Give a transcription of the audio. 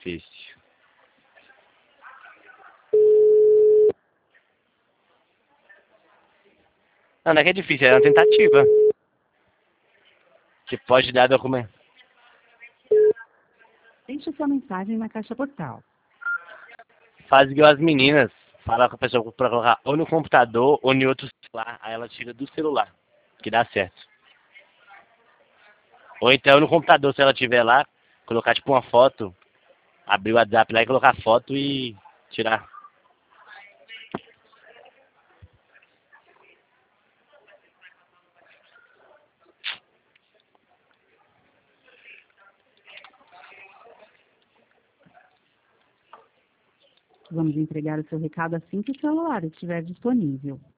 difícil. Não é que é difícil, é uma tentativa. Que pode dar documento. Deixe sua mensagem na caixa postal. Faz igual as meninas. Fala com a pessoa pra colocar ou no computador ou em outro celular. Aí ela tira do celular. Que dá certo. Ou então no computador, se ela tiver lá, colocar tipo uma foto. Abrir o WhatsApp lá e colocar foto e tirar. Vamos entregar o seu recado assim que o celular estiver disponível.